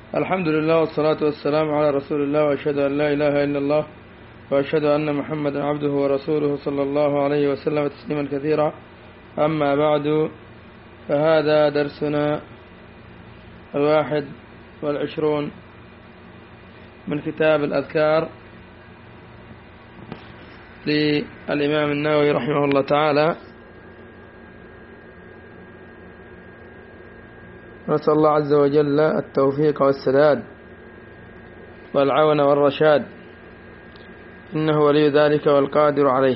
الحمد لله والصلاة والسلام على رسول الله، وأشهد أن لا إله إلا الله، وأشهد أن محمدا عبده ورسوله صلى الله عليه وسلم تسليما كثيرا. أما بعد، فهذا درسنا 21 من كتاب الأذكار للإمام النووي رحمه الله تعالى. نسأل الله عز وجل التوفيق والسداد والعون والرشاد، إنه ولي ذلك والقادر عليه.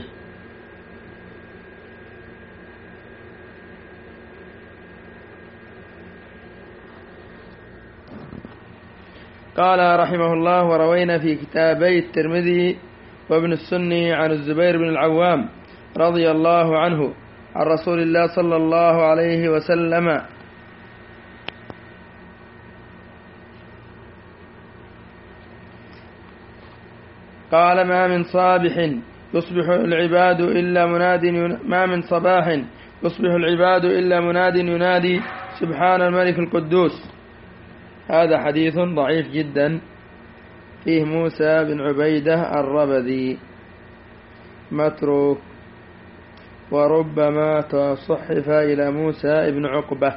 قال رحمه الله: وروينا في كتابي الترمذي وابن السني عن الزبير بن العوام رضي الله عنه عن رسول الله صلى الله عليه وسلم قال: ما من صباح يصبح العباد إلا مناد ينادي سبحان الملك القدوس. هذا حديث ضعيف جدا، فيه موسى بن عبيدة الربذي متروك، وربما تصحف إلى موسى بن عقبة،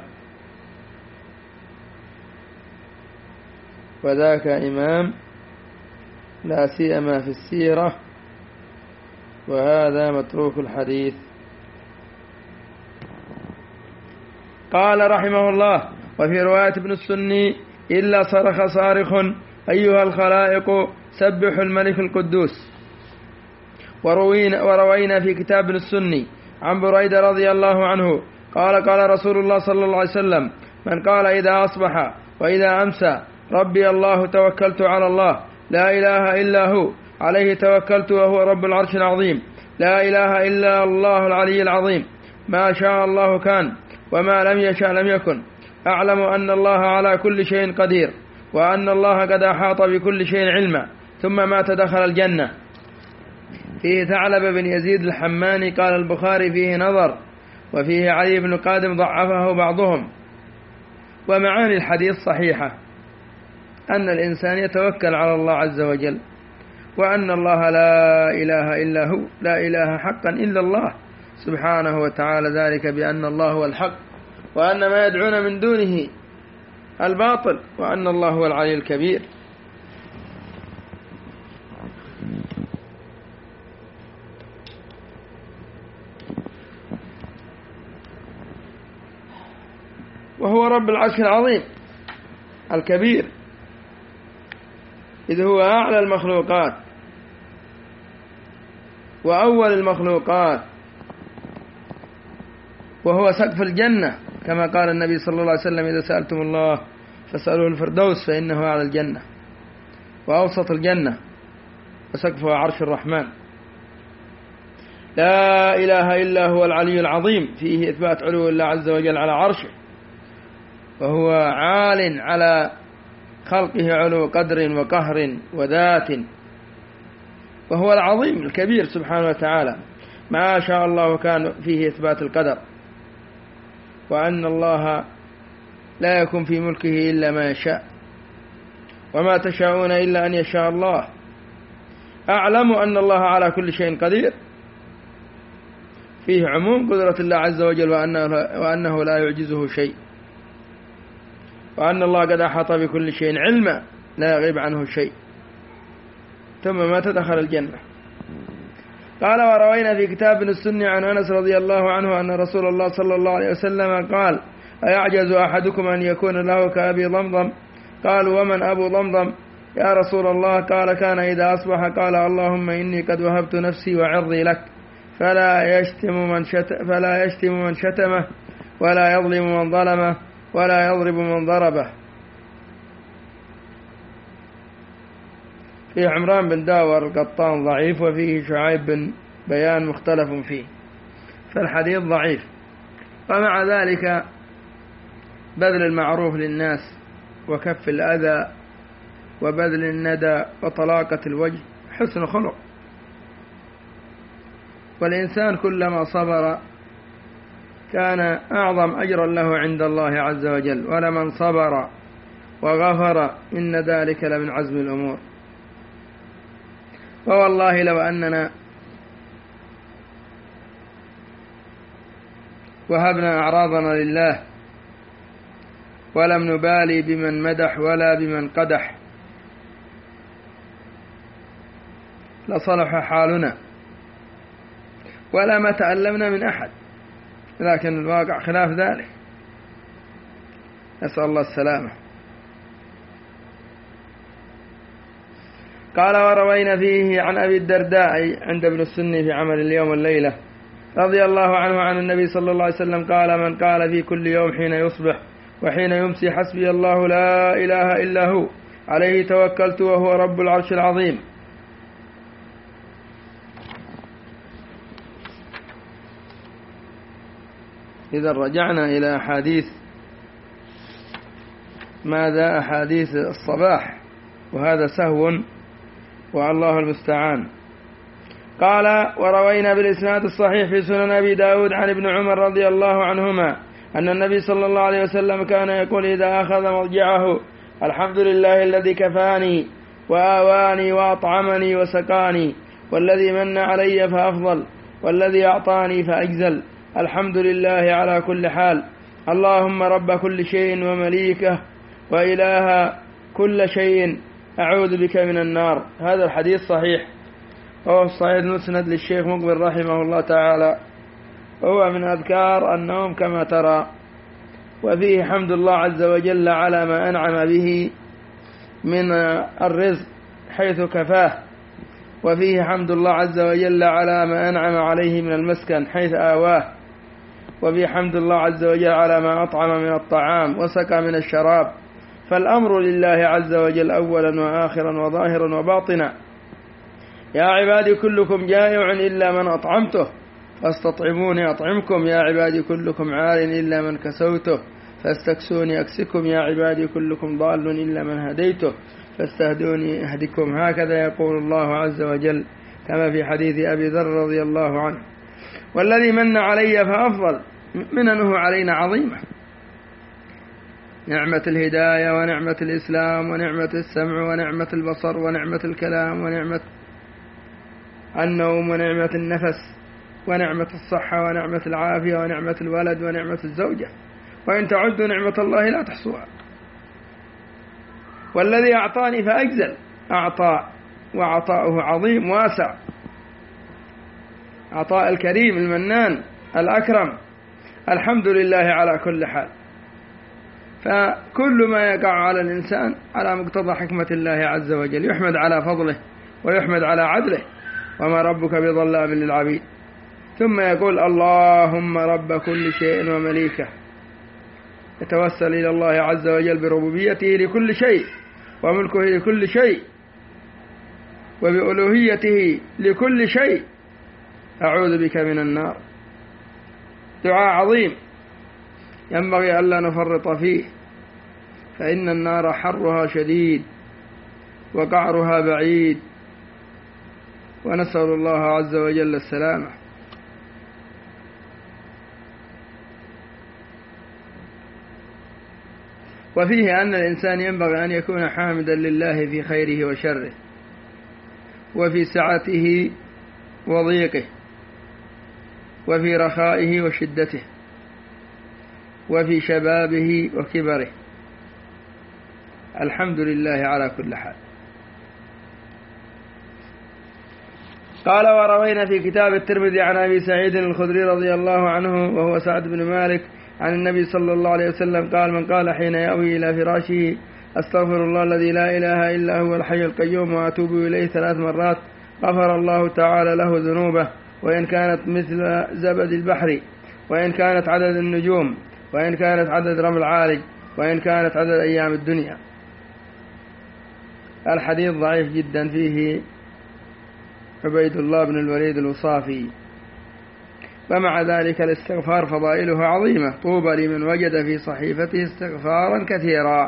وذاك إمام لا سيما في السيرة، وهذا متروك الحديث. قال رحمه الله: وفي رواية ابن السني: إلا صرخ صارخ أيها الخلائق سبحوا الملك القدوس. وروينا في كتاب ابن السني عن بريدة رضي الله عنه قال: قال رسول الله صلى الله عليه وسلم: من قال إذا أصبح وإذا أمسى ربي الله توكلت على الله، لا إله إلا هو عليه توكلت وهو رب العرش العظيم، لا إله إلا الله العلي العظيم، ما شاء الله كان وما لم يشاء لم يكن، أعلم أن الله على كل شيء قدير، وأن الله قد أحاط بكل شيء علما، ثم مات دخل الجنة. فيه ثعلب بن يزيد الحماني قال البخاري: فيه نظر، وفيه علي بن قادم ضعفه بعضهم. ومعاني الحديث صحيحة، أن الإنسان يتوكل على الله عز وجل، وأن الله لا إله إلا هو، لا إله حقا إلا الله سبحانه وتعالى، ذلك بأن الله هو الحق، وأن ما يدعون من دونه الباطل، وأن الله هو العلي الكبير. وهو رب العرش العظيم الكبير، إذ هو أعلى المخلوقات وأول المخلوقات، وهو سقف الجنة، كما قال النبي صلى الله عليه وسلم: إذا سألتم الله فاسألوه الفردوس فإنه أعلى الجنة وأوسط الجنة وسقفها عرش الرحمن. لا إله إلا هو العلي العظيم، فيه إثبات علو الله عز وجل على عرشه، وهو عال على خلقه علو قدر وقهر وذات، وهو العظيم الكبير سبحانه وتعالى. ما شاء الله كان، فيه إثبات القدر، وأن الله لا يكون في ملكه إلا ما يشاء، وما تشاءون إلا أن يشاء الله. أعلم أن الله على كل شيء قدير، فيه عموم قدرة الله عز وجل، وأنه لا يعجزه شيء، وأن الله قد أحاط بكل شيء علما، لا يغيب عنه شيء، ثم مات دخل الجنة. قال: وروينا في كتاب ابن السني عن أنس رضي الله عنه أن رسول الله صلى الله عليه وسلم قال: أيعجز أحدكم أن يكون له كأبي ضمضم؟ قالوا: ومن أبو ضمضم يا رسول الله؟ قال: كان إذا أصبح قال: اللهم إني قد وهبت نفسي وعرضي لك، فلا يشتم من شتمه، ولا يظلم من ظلمه، ولا يضرب من ضربه. فيه عمران بن داور القطان ضعيف، وفيه شعيب بن بيان مختلف فيه، فالحديث ضعيف. ومع ذلك بذل المعروف للناس، وكف الأذى، وبذل الندى، وطلاقة الوجه حسن خلق، والإنسان كلما صبر كان أعظم أجرا له عند الله عز وجل. ولمن صبر وغفر إن ذلك لمن عزم الأمور. فوالله لو أننا وهبنا أعراضنا لله ولم نبالي بمن مدح ولا بمن قدح لصلح حالنا ولا ما تألمنا من أحد، لكن الواقع خلاف ذلك، نسأل الله السلامة. قال وروينا فيه عن أبي الدرداء عند ابن السني في عمل اليوم والليلة رضي الله عنه عن النبي صلى الله عليه وسلم قال من قال في كل يوم حين يصبح وحين يمسي حسبي الله لا إله إلا هو عليه توكلت وهو رب العرش العظيم. إذا رجعنا إلى أحاديث ماذا أحاديث الصباح، وهذا سهو والله المستعان. قال وروينا بالإسناد الصحيح في سنن أبي داود عن ابن عمر رضي الله عنهما أن النبي صلى الله عليه وسلم كان يقول إذا أخذ مضجعه الحمد لله الذي كفاني وآواني وأطعمني وسقاني والذي من علي فأفضل والذي أعطاني فأجزل الحمد لله على كل حال اللهم رب كل شيء ومليكه وإله كل شيء أعوذ بك من النار. هذا الحديث صحيح، وهو الصحيح المسند للشيخ مقبل رحمه الله تعالى، وهو من أذكار النوم كما ترى، وفيه حمد الله عز وجل على ما أنعم به من الرزق حيث كفاه، وفيه حمد الله عز وجل على ما أنعم عليه من المسكن حيث آواه، وفيه حمد الله عز وجل على ما أطعم من الطعام وسقى من الشراب. فالأمر لله عز وجل أولا وآخرا وظاهرا وباطنا. يا عبادي كلكم جائع إلا من أطعمته فاستطعموني أطعمكم، يا عبادي كلكم عار إلا من كسوته فاستكسوني أكسكم، يا عبادي كلكم ضال إلا من هديته فاستهدوني أهدكم. هكذا يقول الله عز وجل كما في حديث أبي ذر رضي الله عنه. والذي من علي فأفضل، مننه علينا عظيمة، نعمة الهداية ونعمة الإسلام ونعمة السمع ونعمة البصر ونعمة الكلام ونعمة النوم ونعمة النفس ونعمة الصحة ونعمة العافية ونعمة الولد ونعمة الزوجة، وإن تعدوا نعمة الله لا تحصوها. والذي أعطاني فأجزل، أعطى وعطاؤه عظيم واسع، عطاء الكريم المنان الأكرم. الحمد لله على كل حال. فكل ما يقع على الإنسان على مقتضى حكمة الله عز وجل، يحمد على فضله ويحمد على عدله، وما ربك بظلام للعبيد. ثم يقول اللهم رب كل شيء ومليكه، يتوسل إلى الله عز وجل بربوبيته لكل شيء وملكه لكل شيء وبألوهيته لكل شيء، أعوذ بك من النار. دعاء عظيم ينبغي ألا نفرط فيه، فإن النار حرها شديد وقعرها بعيد، ونسأل الله عز وجل السلامة. وفيه أن الإنسان ينبغي أن يكون حامدا لله في خيره وشره، وفي سعته وضيقه، وفي رخائه وشدته، وفي شبابه وكبره. الحمد لله على كل حال. قال وروينا في كتاب الترمذي عن أبي سعيد الخدري رضي الله عنه وهو سعد بن مالك عن النبي صلى الله عليه وسلم قال من قال حين يأوي إلى فراشه أستغفر الله الذي لا إله إلا هو الحي القيوم وأتوب إليه 3 مرات غفر الله تعالى له ذنوبه، وإن كانت مثل زبد البحر، وإن كانت عدد النجوم، وإن كانت عدد رمل عالج، وإن كانت عدد أيام الدنيا. الحديث ضعيف جدا، فيه عبيد الله بن الوليد الوصافي. ومع ذلك الاستغفار فضائله عظيمة، طوبى لمن وجد في صحيفته استغفارا كثيرا،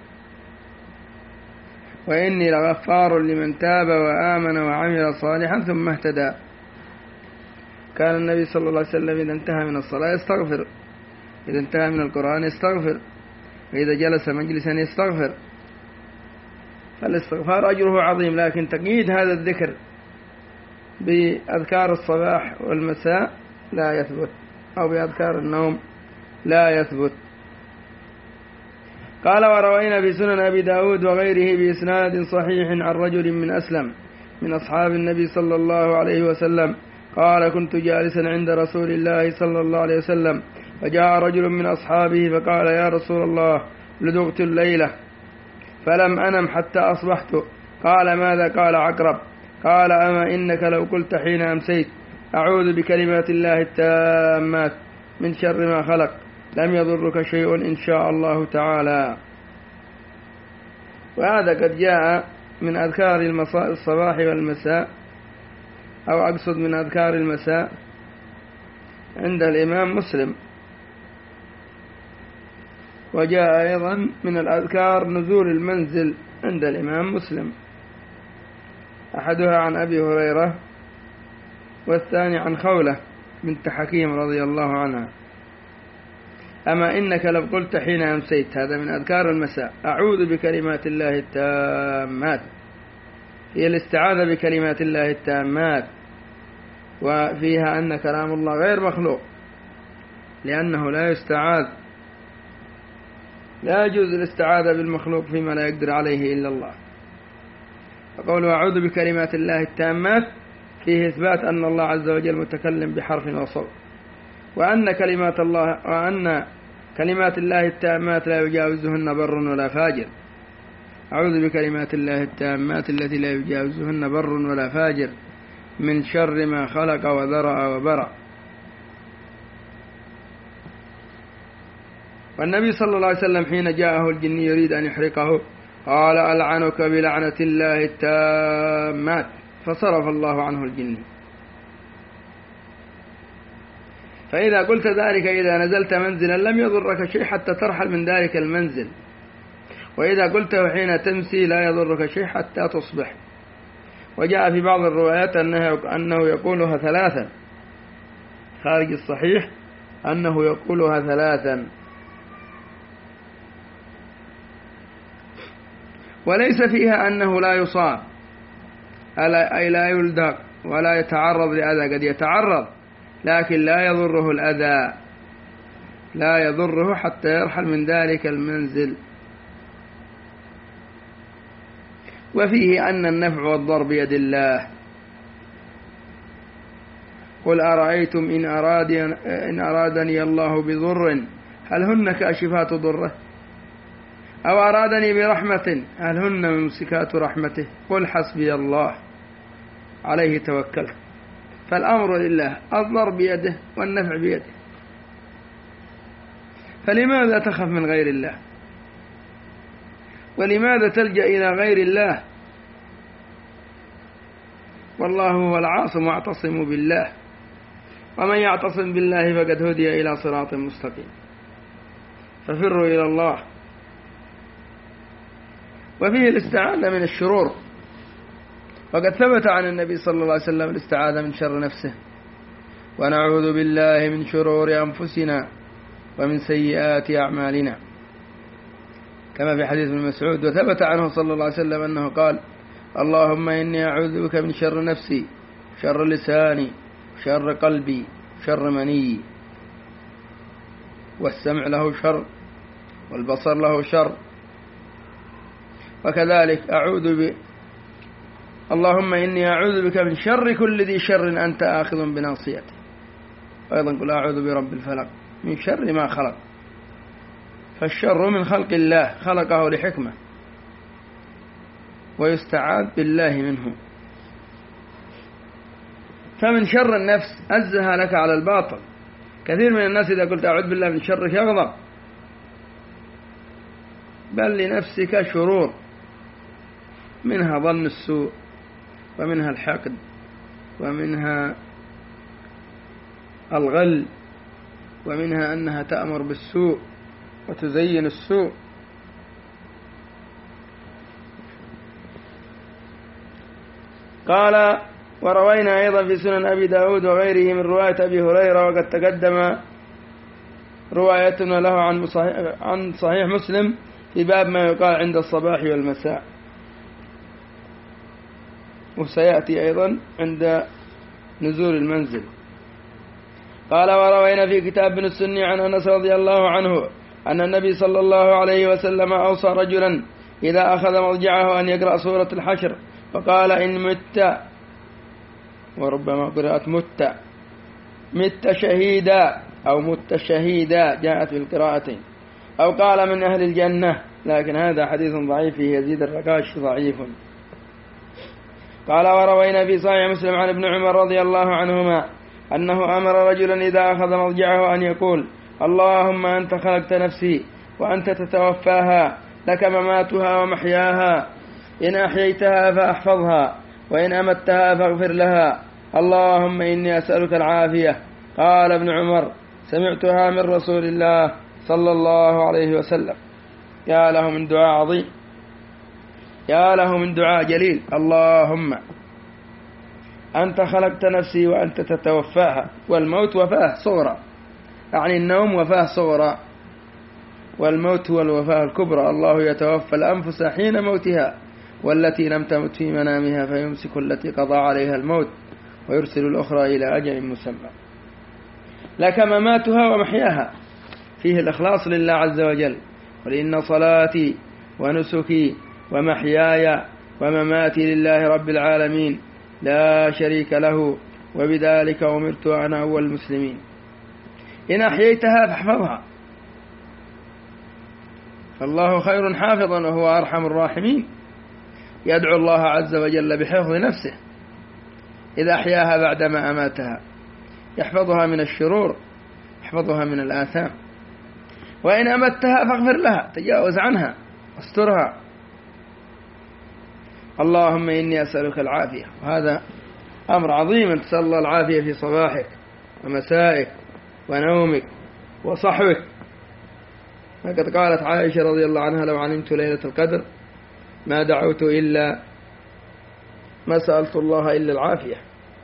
وإني لغفار لمن تاب وآمن وعمل صالحا ثم اهتدى. كان النبي صلى الله عليه وسلم إذا انتهى من الصلاة يستغفر، إذا انتهى من القرآن يستغفر، فإذا جلس مجلسا يستغفر، فالاستغفار أجره عظيم، لكن تقييد هذا الذكر بأذكار الصباح والمساء لا يثبت، أو بأذكار النوم لا يثبت. قال: وروينا في سنن أبي داود وغيره بإسناد صحيح عن رجل من أسلم من أصحاب النبي صلى الله عليه وسلم قال: كنت جالسا عند رسول الله صلى الله عليه وسلم، فجاء رجل من أصحابه فقال: يا رسول الله، لدغت الليلة فلم أنم حتى أصبحت. قال: ماذا؟ قال: عقرب. قال: أما إنك لو قلت حين أمسيت أعوذ بكلمات الله التامات من شر ما خلق لم يضرك شيء إن شاء الله تعالى. وهذا قد جاء من أذكار الصباح والمساء، أو أقصد من أذكار المساء عند الإمام مسلم. وجاء أيضا من الأذكار نزول المنزل عند الإمام مسلم، أحدها عن أبي هريرة والثاني عن خولة بنت حكيم رضي الله عنها. أما إنك لو قلت حين أمسيت، هذا من أذكار المساء، أعوذ بكلمات الله التامات، هي الاستعاذة بكلمات الله التامات، وفيها أن كلام الله غير مخلوق، لأنه لا يستعاذ، لا يجوز الاستعاذة بالمخلوق فيما لا يقدر عليه إلا الله. فقول أعوذ بكلمات الله التامات فيه إثبات أن الله عز وجل متكلم بحرف وصوت، وأن كلمات الله التامات لا يجاوزهن بر ولا فاجر. أعوذ بكلمات الله التامات التي لا يجاوزهن بر ولا فاجر من شر ما خلق وذرأ وبرأ. والنبي صلى الله عليه وسلم حين جاءه الجن يريد أن يحرقه قال: ألعنك بلعنة الله التامات، فصرف الله عنه الجن. فإذا قلت ذلك إذا نزلت منزلا لم يضرك شيء حتى ترحل من ذلك المنزل، وإذا قلته حين تمسي لا يضرك شيء حتى تصبح. وجاء في بعض الروايات أنه يقولها ثلاثا، خارج الصحيح أنه يقولها ثلاثا. وليس فيها أنه لا يصاب، أي لا يلدغ ولا يتعرض لأذى، قد يتعرض لكن لا يضره الأذى، لا يضره حتى يرحل من ذلك المنزل. وفيه أن النفع والضر بيد الله. قل أرأيتم إن أرادني الله بضر هل هن كاشفات ضره، أو أرادني برحمة هل هن ممسكات رحمته، قل حسبي الله عليه توكلت. فالأمر لله، الضر بيده والنفع بيده، فلماذا تخف من غير الله؟ ولماذا تلجأ إلى غير الله؟ والله هو العاصم، واعتصموا بالله، ومن يعتصم بالله فقد هدي إلى صراط مستقيم. ففروا إلى الله. وفيه الاستعاذة من الشرور، وقد ثبت عن النبي صلى الله عليه وسلم الاستعاذة من شر نفسه: ونعوذ بالله من شرور أنفسنا ومن سيئات أعمالنا، كما في حديث ابن مسعود. وثبت عنه صلى الله عليه وسلم أنه قال: اللهم إني أعوذ بك من شر نفسي، شر لساني، شر قلبي، شر مني. والسمع له شر، والبصر له شر. وكذلك اللهم إني أعوذ بك من شر كل ذي شر أنت آخذ بناصيته. أيضا قل أعوذ برب الفلق من شر ما خلق. فالشر من خلق الله، خلقه لحكمة، ويستعاذ بالله منه. فمن شر النفس أزها لك على الباطل. كثير من الناس إذا قلت أعوذ بالله من شرك يغضب، بل لنفسك شرور، منها ظن السوء، ومنها الحقد، ومنها الغل، ومنها أنها تأمر بالسوء وتزين السوء. قال: وروينا أيضا في سنن أبي داود وغيره من رواية أبي هريرة، وقد تقدم روايتنا له عن صحيح مسلم في باب ما يقال عند الصباح والمساء، وسيأتي أيضا عند نزول المنزل. قال وروينا في كتاب ابن السني عن أنس رضي الله عنه أن النبي صلى الله عليه وسلم أوصى رجلا إذا أخذ مضجعه أن يقرأ سورة الحشر، فقال إن مت، وربما قرأت مت شهيدا أو مت شهيدا، جاءت بالقراءتين، أو قال من أهل الجنة، لكن هذا حديث ضعيف فيه يزيد الرقاش ضعيف. قال وروينا في صحيح مسلم عن ابن عمر رضي الله عنهما أنه أمر رجلا إذا أخذ مضجعه أن يقول اللهم أنت خلقت نفسي وأنت تتوفاها، لك مماتها ومحياها، إن أحييتها فأحفظها وإن أمتها فاغفر لها، اللهم إني أسألك العافية. قال ابن عمر سمعتها من رسول الله صلى الله عليه وسلم. يا له من دعاء عظيم، يا له من دعاء جليل. اللهم أنت خلقت نفسي وأنت تتوفاها، والموت وفاة صغرى، يعني النوم وفاة صغرى، والموت هو الوفاة الكبرى. الله يتوفى الأنفس حين موتها والتي لم تمت في منامها فيمسك التي قضى عليها الموت ويرسل الأخرى إلى أجل مسمى. لك مماتها ومحياها، فيه الإخلاص لله عز وجل. قل إن صلاتي ونسكي ومحياي ومماتي لله رب العالمين لا شريك له وبذلك أمرت أنا أول المسلمين. إن أحييتها فاحفظها، فالله خير حافظا وهو أرحم الراحمين. يدعو الله عز وجل بحفظ نفسه إذا أحياها بعدما أماتها، يحفظها من الشرور، يحفظها من الآثام. وإن أمتها فاغفر لها، تجاوز عنها، استرها. اللهم إني أسألك العافية، وهذا أمر عظيم، أن تسأل الله العافية في صباحك ومسائك ونومك وصحوك. فقد قالت عائشة رضي الله عنها لو علمت ليلة القدر ما دعوت إلا ما سألت الله إلا العافية.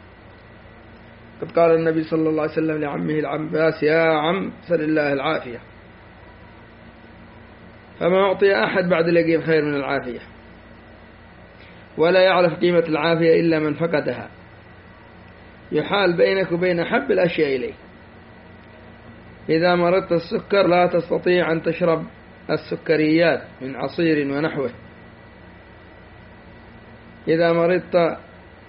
قد قال النبي صلى الله عليه وسلم لعمه العباس يا عم سل الله العافية، فما أعطي أحد بعد لقي خير من العافية، ولا يعرف قيمة العافية إلا من فقدها. يحال بينك وبين حب الأشياء إليه. إذا مرضت السكر لا تستطيع أن تشرب السكريات من عصير ونحوه. إذا مرضت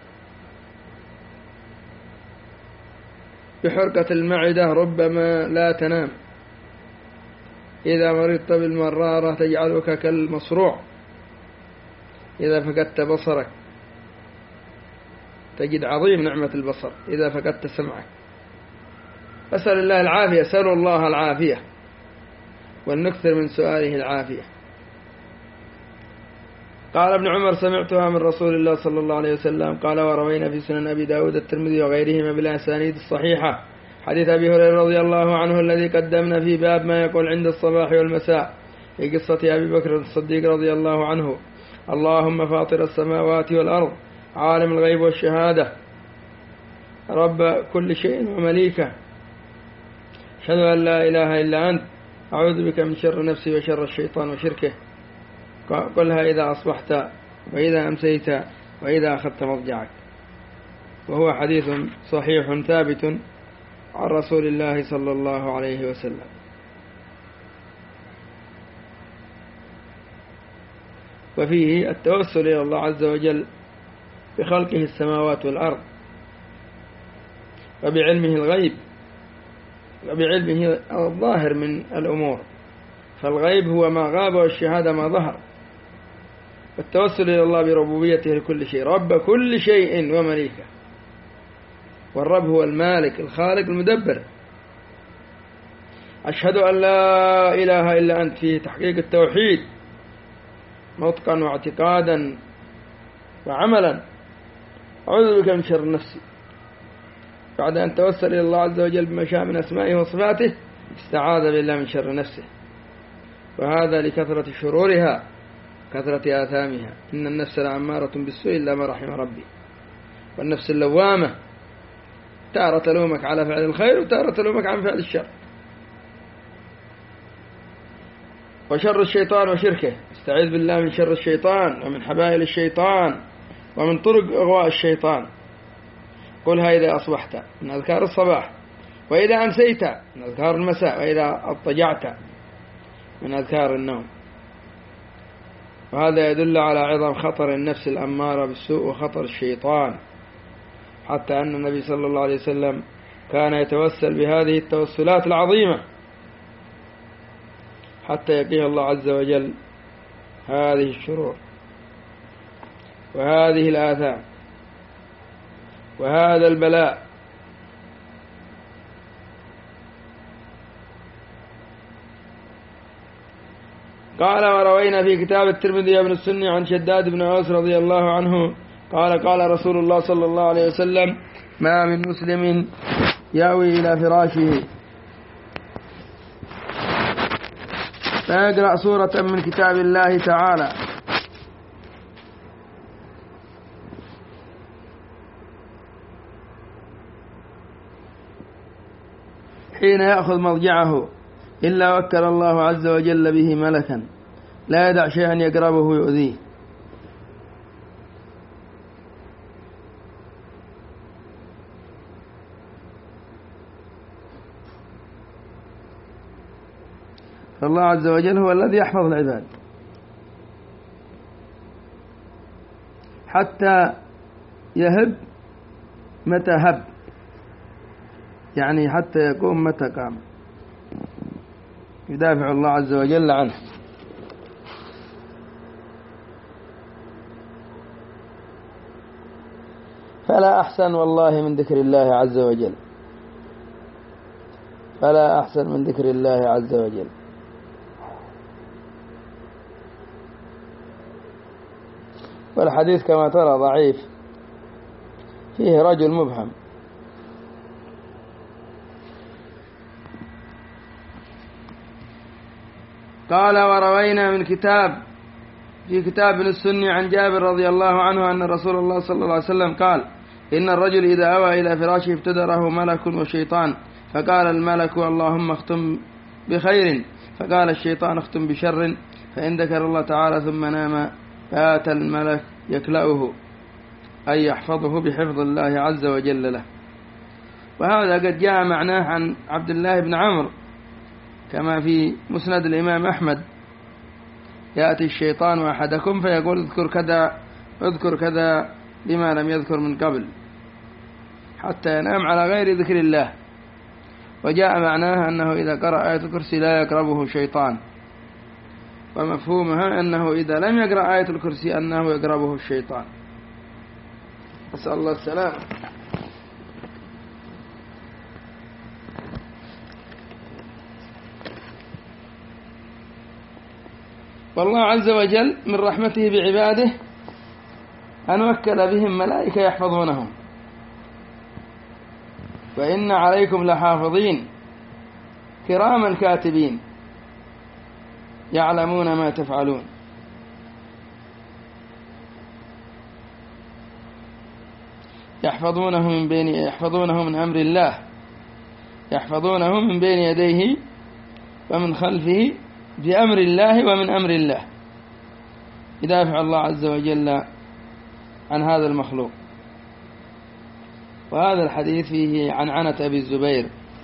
بحرقة المعدة ربما لا تنام. إذا مرضت بالمرارة تجعلك كالمصروع. إذا فقدت بصرك تجد عظيم نعمة البصر. إذا فقدت سمعك. أسأل الله العافية، سأل الله العافية، ولنكثر من سؤاله العافية. قال ابن عمر سمعتها من رسول الله صلى الله عليه وسلم. قال وروينا في سنن أبي داود الترمذي وغيرهما بالأسانيد الصحيحة حديث أبي هريرة رضي الله عنه الذي قدمنا في باب ما يقول عند الصباح والمساء في قصة أبي بكر الصديق رضي الله عنه. اللهم فاطر السماوات والأرض عالم الغيب والشهادة رب كل شيء ومليكه أشهد أن لا إله إلا أنت أعوذ بك من شر نفسي وشر الشيطان وشركه. قلها إذا أصبحت وإذا أمسيت وإذا أخذت مضجعك. وهو حديث صحيح ثابت عن رسول الله صلى الله عليه وسلم. وفيه التوسل إلى الله عز وجل بخلقه السماوات والأرض وبعلمه الغيب وبعلمه الظاهر من الأمور، فالغيب هو ما غاب والشهادة ما ظهر. والتوسل إلى الله بربوبيته لكل شيء، رب كل شيء ومليكه. والرب هو المالك الخالق المدبر. أشهد أن لا إله إلا أنت فيه تحقيق التوحيد نطقا واعتقادا وعملا. أعوذ بك من شر نفسي. بعد أن توسل إلى الله عز وجل بما شاء من أسمائه وصفاته استعاذ بالله من شر نفسه، وهذا لكثرة شرورها كثرة آثامها. إن النفس لعمارة بالسوء إلا ما رحم ربي. والنفس اللوامة تارة تلومك على فعل الخير وتارة تلومك عن فعل الشر. وشر الشيطان وشركه، استعيذ بالله من شر الشيطان ومن حبائل الشيطان ومن طرق إغواء الشيطان. قلها إذا أصبحت من أذكار الصباح، وإذا أمسيت من أذكار المساء، وإذا اضطجعت من أذكار النوم. وهذا يدل على عظم خطر النفس الأمارة بالسوء وخطر الشيطان، حتى أن النبي صلى الله عليه وسلم كان يتوسل بهذه التوسلات العظيمة حتى يقيه الله عز وجل هذه الشرور وهذه الآثام وهذا البلاء. قال: وروينا في كتاب الترمذي بن السني عن شداد بن أوس رضي الله عنه قال: قال رسول الله صلى الله عليه وسلم: ما من مسلم يأوي إلى فراشه فيقرأ سورة من كتاب الله تعالى حين يأخذ مضجعه إلا وكل الله عز وجل به ملكا لا يدع شيئا يقربه يؤذيه. فالله عز وجل هو الذي يحفظ العباد حتى يهب متى هب، يعني حتى يقوم متى قام، يدافع الله عز وجل عنه. فلا أحسن والله من ذكر الله عز وجل، فلا أحسن من ذكر الله عز وجل. والحديث كما ترى ضعيف، فيه رجل مبهم. قال: وروينا من في كتاب ابن السني عن جابر رضي الله عنه أن رسول الله صلى الله عليه وسلم قال: إن الرجل إذا أوى إلى فراشه ابتدره ملك وشيطان، فقال الملك: اللهم اختم بخير، فقال الشيطان: اختم بشر. فإن ذكر الله تعالى ثم نام فآتى الملك يكلأه، أي يحفظه بحفظ الله عز وجل له. وهذا قد جاء معناه عن عبد الله بن عمرو كما في مسند الإمام أحمد: يأتي الشيطان أحدكم فيقول اذكر كذا لما لم يذكر من قبل، حتى ينام على غير ذكر الله. وجاء معناه أنه إذا قرأ آية الكرسي لا يقربه شيطان، ومفهومها أنه إذا لم يقرأ آية الكرسي أنه يقربه الشيطان. أسأل الله السلام. والله عز وجل من رحمته بعباده أن وكل بهم ملائكة يحفظونهم، وإن عليكم لحافظين كراما كاتبين يعلمون ما تفعلون. يحفظونه من أمر الله، يحفظونه من بين يديه ومن خلفه بأمر الله ومن أمر الله، يدافع الله عز وجل عن هذا المخلوق. وهذا الحديث فيه عنعنة أبي الزبير،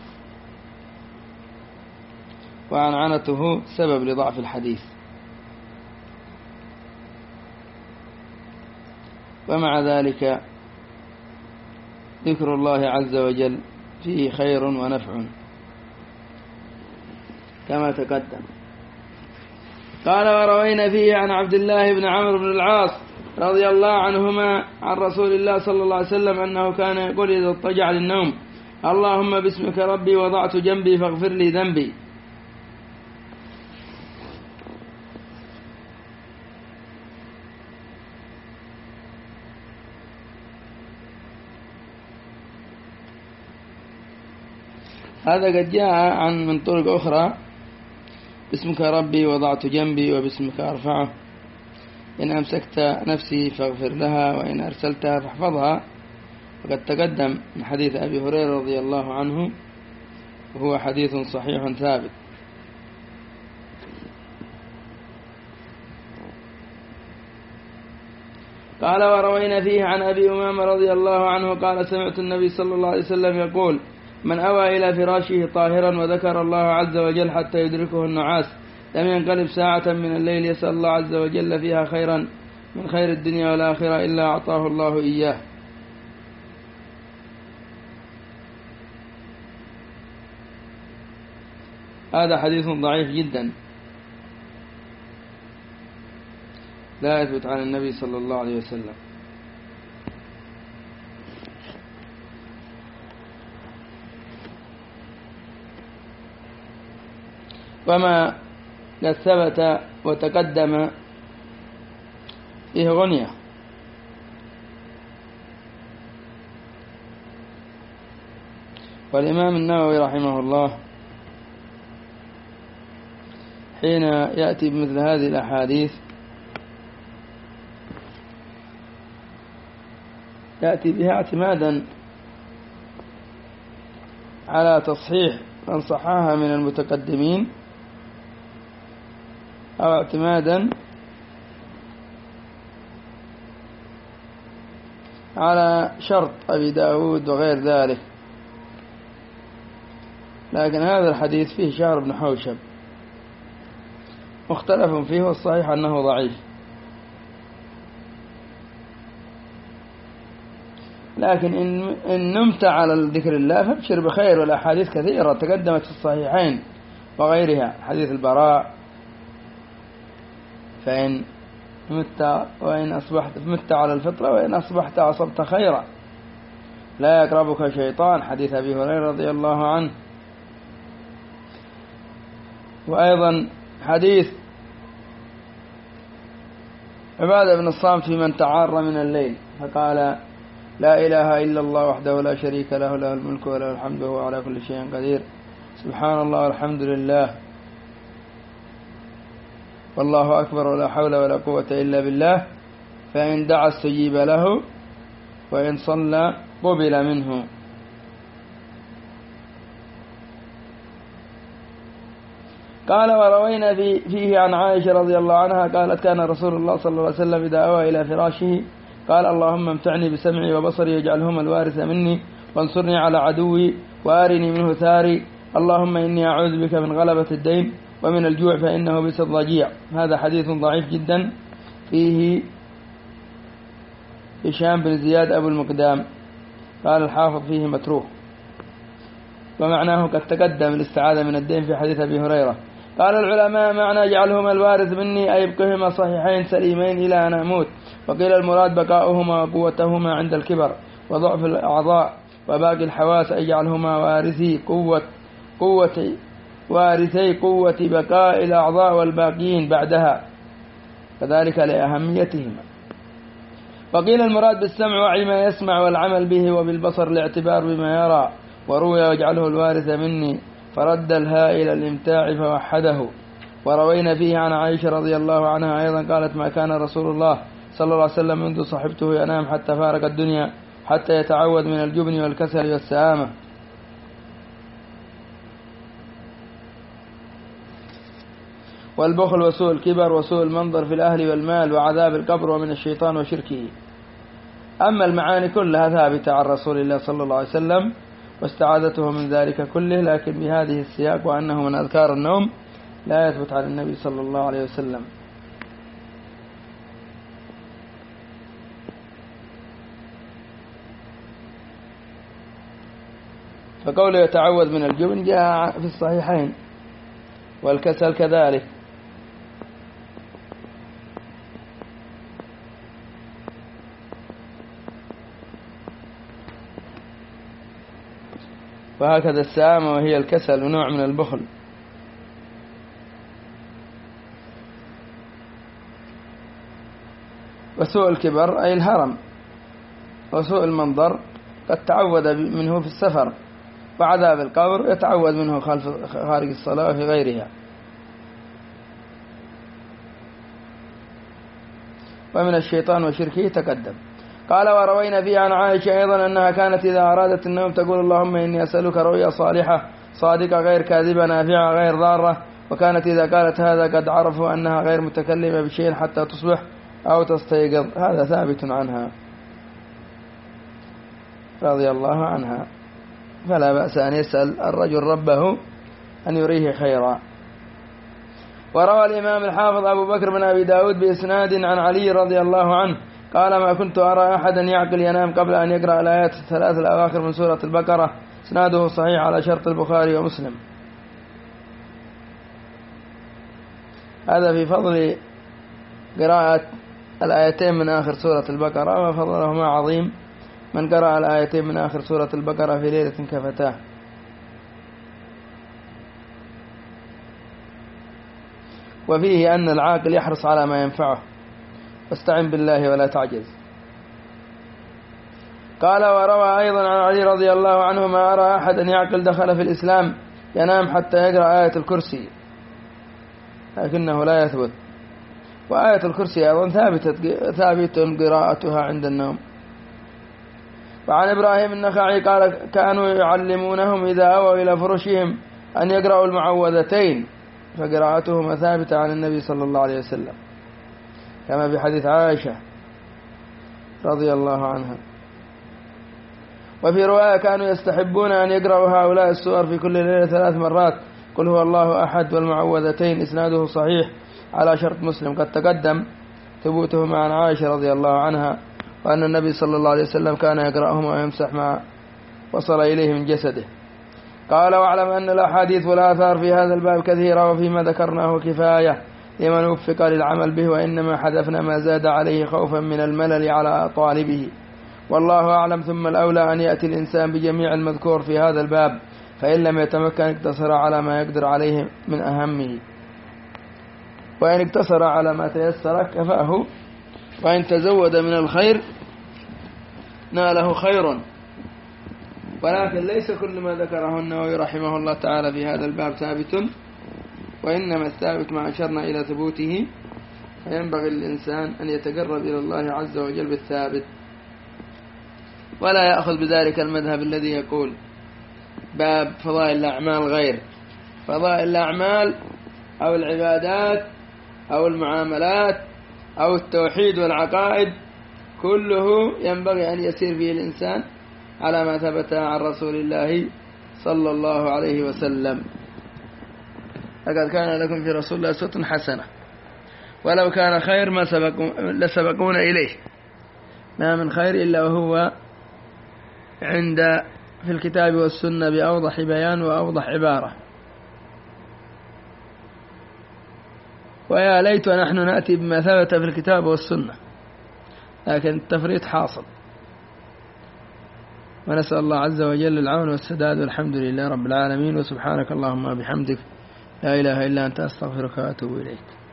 وعنعنته سبب لضعف الحديث. ومع ذلك ذكر الله عز وجل فيه خير ونفع كما تقدم. قال: وروينا فيه عن عبد الله بن عمرو بن العاص رضي الله عنهما عن رسول الله صلى الله عليه وسلم أنه كان يقول إذا اضطجع للنوم: اللهم باسمك ربي وضعت جنبي فاغفر لي ذنبي. هذا قد جاء من طرق أخرى: باسمك ربي وضعت جنبي وباسمك أرفعه، إن أمسكت نفسي فاغفر لها وإن أرسلتها فاحفظها. وقد تقدم من حديث أبي هريرة رضي الله عنه، وهو حديث صحيح ثابت. قال وروينا فيه عن أبي أمامة رضي الله عنه قال سمعت النبي صلى الله عليه وسلم يقول من أوى إلى فراشه طاهرا وذكر الله عز وجل حتى يدركه النعاس لم ينقلب ساعة من الليل يسأل الله عز وجل فيها خيرا من خير الدنيا والآخرة إلا أعطاه الله إياه. هذا حديث ضعيف جدا لا يثبت عن النبي صلى الله عليه وسلم. وما قد ثبت وتقدم فيه غنية. والإمام النووي رحمه الله حين يأتي بمثل هذه الأحاديث يأتي بها اعتمادا على تصحيح من صححها من المتقدمين أو اعتمادا على شرط أبي داود وغير ذلك. لكن هذا الحديث فيه شهر بن حوشب مختلف فيه والصحيح أنه ضعيف. لكن إن نمت على ذكر الله فابشر بخير. والأحاديث كثيرة تقدمت في الصحيحين وغيرها. حديث البراء فإن مت وإن أصبحت مت على الفطرة وإن أصبحت أصبت خيرا لا يقربك شيطان. حديث أبي هريرة رضي الله عنه. وأيضا حديث عبادة بن الصامت في من تعار من الليل فقال لا إله إلا الله وحده لا شريك له له الملك وله الحمد وهو على كل شيء قدير سبحان الله والحمد لله والله أكبر ولا حول ولا قوة إلا بالله فإن دعا استجيب له وإن صلى قبل منه. قال وروينا فيه عن عائشة رضي الله عنها قالت كان رسول الله صلى الله عليه وسلم إذا أوى إلى فراشه قال اللهم امتعني بسمعي وبصري واجعلهما الوارث مني وانصرني على عدوي وآرني منه ثاري اللهم إني أعوذ بك من غلبة الدين ومن الجوع فإنه بئس الضجيع. هذا حديث ضعيف جدا فيه هشام بن زياد أبو المقدام قال الحافظ فيه متروك ومعناه قد تقدم الاستعاذة من الدين في حديث أبي هريرة. قال العلماء معنى اجعلهما الوارث مني أي ابقهما صحيحين سليمين إلى أن أموت. وقيل المراد بقاؤهما وقوتهما عند الكبر وضعف الأعضاء وباقي الحواس اجعلهما وارثي قوة بقاء الأعضاء والباقيين بعدها كذلك لأهميتهما. وقيل المراد بالسمع وعي ما يسمع والعمل به وبالبصر الاعتبار بما يرى. وروي واجعله الوارث مني فرد الهاء إلى الامتاع فوحده. وروينا فيه عن عائشة رضي الله عنها أيضا قالت ما كان رسول الله صلى الله عليه وسلم منذ صحبته ينام حتى فارق الدنيا حتى يتعود من الجبن والكسل والسآمة. والبخل وسوء الكبر وسوء المنظر في الأهل والمال وعذاب القبر ومن الشيطان وشركه. أما المعاني كلها ثابتة عن رسول الله صلى الله عليه وسلم واستعاذته من ذلك كله لكن بهذه السياق وأنه من أذكار النوم لا يثبت عن النبي صلى الله عليه وسلم. فقوله يتعوذ من الجبن جاء في الصحيحين والكسل كذلك. وهكذا السآمة وهي الكسل ونوع من البخل. وسوء الكبر أي الهرم. وسوء المنظر قد تعود منه في السفر. وعذاب القبر يتعود منه خارج الصلاة وفي غيرها. ومن الشيطان وشركه تقدم. قال وروينا فيه عن عائشة أيضا أنها كانت إذا أرادت النوم تقول اللهم إني أسألك رؤيا صالحة صادقة غير كاذبة نافعة غير ضارة. وكانت إذا قالت هذا قد عرفوا أنها غير متكلمة بشيء حتى تصبح أو تستيقظ، هذا ثابت عنها رضي الله عنها، فلا بأس أن يسأل الرجل ربه أن يريه خيرا. وروى الإمام الحافظ أبو بكر بن أبي داود بإسناد عن علي رضي الله عنه قال: ما كنت أرى أحدا يعقل ينام قبل أن يقرأ الآيات الثلاث الأواخر من سورة البقرة. إسناده صحيح على شرط البخاري ومسلم. هذا في فضل قراءة الآيتين من آخر سورة البقرة، وفضلهما عظيم. من قرأ الآيتين من آخر سورة البقرة في ليلة كفتاه. وفيه أن العاقل يحرص على ما ينفعه، واستعن بالله ولا تعجز. قال: وروى أيضا عن علي رضي الله عنه: ما أرى أحدا يعقل دخل في الإسلام ينام حتى يقرأ آية الكرسي، لكنه لا يثبت. وآية الكرسي أيضا ثابت قراءتها عند النوم. وعن إبراهيم النخعي قال: كانوا يعلمونهم إذا أووا إلى فرشهم أن يقرأوا المعوذتين، فقراءتهما ثابتة عن النبي صلى الله عليه وسلم، كما في حديث عائشة رضي الله عنها. وفي رواية كانوا يستحبون أن يقرأوا هؤلاء السور في كل ليلة 3 مرات: قل هو الله أحد والمعوذتين. إسناده صحيح على شرط مسلم. قد تقدم ثبوتهما عن عائشة رضي الله عنها، وأن النبي صلى الله عليه وسلم كان يقرأهما ويمسح ما وصل إليه من جسده. قال: واعلم أن الأحاديث والآثار في هذا الباب كثيرة، وفيما ذكرناه كفاية لمن وفق للعمل به، وإنما حذفنا ما زاد عليه خوفا من الملل على طالبه، والله أعلم. ثم الأولى أن يأتي الإنسان بجميع المذكور في هذا الباب، فإن لم يتمكن اقتصر على ما يقدر عليه من أهمه، وإن اقتصر على ما تيسر كفاه، وإن تزود من الخير ناله خير. ولكن ليس كل ما ذكره النووي رحمه الله تعالى في هذا الباب ثابت، وإنما الثابت ما أشرنا إلى ثبوته، فينبغي للإنسان أن يتقرب إلى الله عز وجل بالثابت، ولا يأخذ بذلك المذهب الذي يقول باب فضائل الأعمال غير فضائل الأعمال أو العبادات أو المعاملات أو التوحيد والعقائد، كله ينبغي أن يسير فيه الإنسان على ما ثبت عن رسول الله صلى الله عليه وسلم. لقد كان لكم في رسول الله أسوة حسنة، ولو كان خير ما لسبقون إليه، ما من خير إلا وهو في الكتاب والسنة بأوضح بيان وأوضح عبارة. ويا ليت نحن نأتي بما ثبت في الكتاب والسنة، لكن التفريط حاصل. ونسأل الله عز وجل العون والسداد، والحمد لله رب العالمين. وسبحانك اللهم وبحمدك، لا إله إلا أنت، أستغفرك وأتوب إليك.